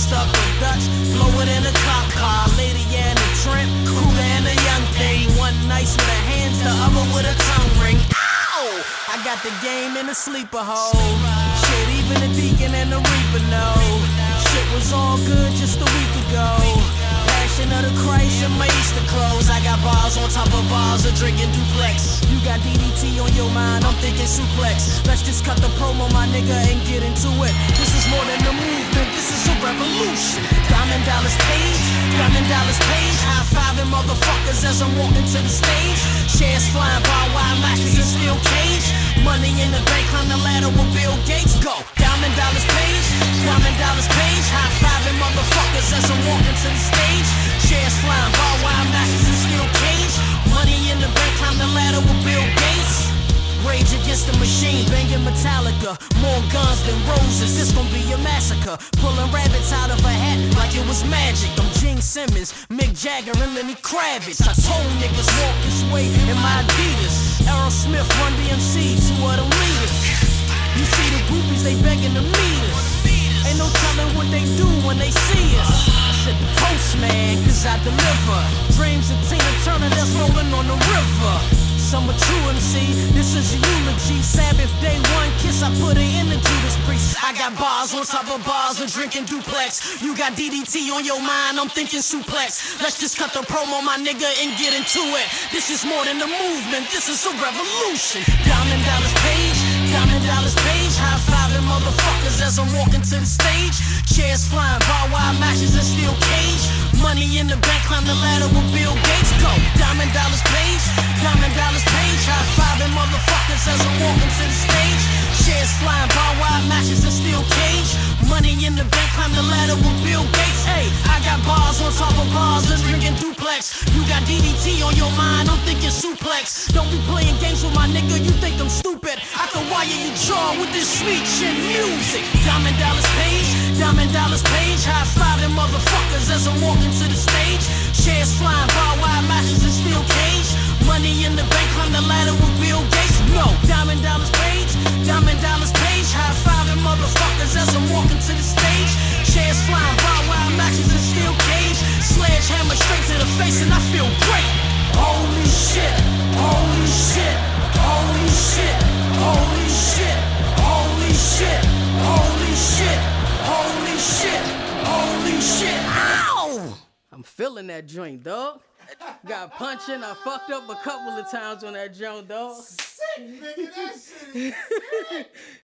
stuck with Dutch, blow it in a cop car. Lady and a tramp, Cougar and a young thing. One nice with her hands, the other with a tongue ring. Ow! I got the game in a sleeper hole. Shit, even the deacon and the reaper know. Shit was all good just a week ago. Passion of the Christ in my Easter clothes. I got bars on top of bars of drinking duplex. You got DDT on your mind, I'm thinking suplex. Let's just cut the promo, my nigga, and get into it. This is more than a movement, this is a revolution. Diamond Dallas Page, Diamond Dallas Page. High-fiving motherfuckers as I'm walking to the stage. Shares flying by wire matches and steel cage. Money in the bank, climb the ladder with Bill Gates. Go, Diamond Dallas Page, Diamond Dallas Page. High-fiving motherfuckers as I'm walking to the stage. Shares flying by wire matches and steel cage. Money in the bank, climb the ladder with Bill Gates. Rage Against the Machine, banging Metallica. More guns than roses, this gon' be a massacre. Pulling rabbits out of a hat like it was magic. I'm Gene Simmons, Mick Jagger, and Lenny Kravitz. I told niggas walk this way in my Adidas. Aerosmith, Run DMC, two of them leaders. You see the groupies, they begging to meet us. Ain't no telling what they do when they see us. I said the postman, cause I deliver. Dreams of Tina Turner that's rolling on the river. I'm a true MC, this is a eulogy. Sabbath day one kiss, I put it in the Judas Priest. I got bars on top of bars and drinking duplex. You got DDT on your mind, I'm thinking suplex. Let's just cut the promo, my nigga, and get into it. This is more than a movement, this is a revolution. Diamond Dallas Page, Diamond Dallas Page. High-fiving motherfuckers as I'm walking to the stage. Chairs flying, bar wire matches and steel cage. Money in the bank, climb the ladder with Bill Gates. Go, Diamond Dallas Page, Diamond Dallas Page. High-fiving motherfuckers as I'm walking to the stage. Shares flying, bar wire matches and steel cage. Money in the bank, climb the ladder with Bill Gates. Hey, I got bars on top of bars and drinking duplex. You got DDT on your mind, I'm thinking suplex. Don't be playing games with my nigga, you think I'm stupid. I can wire your jaw with this sweet shit music. Diamond Dallas Page, Diamond Dallas Page. High-fiving motherfuckers as I'm walking to the stage. Shares flying, bar wire matches and steel cage. Money in the bank, climb the ladder with Bill Gates. No, Diamond Dallas Page, Diamond Dallas Page. High-fiving motherfuckers as I'm walking to the stage. Shares flying, bar wire matches and steel cage. Sledgehammer straight to the face and I feel great. Holy shit, holy shit, holy shit, holy shit, holy shit, holy shit, holy shit, holy shit. Ow! I'm feeling that joint, dog. Got punching, I fucked up a couple of times on that joint, dog. Sick, nigga, that shit is sick.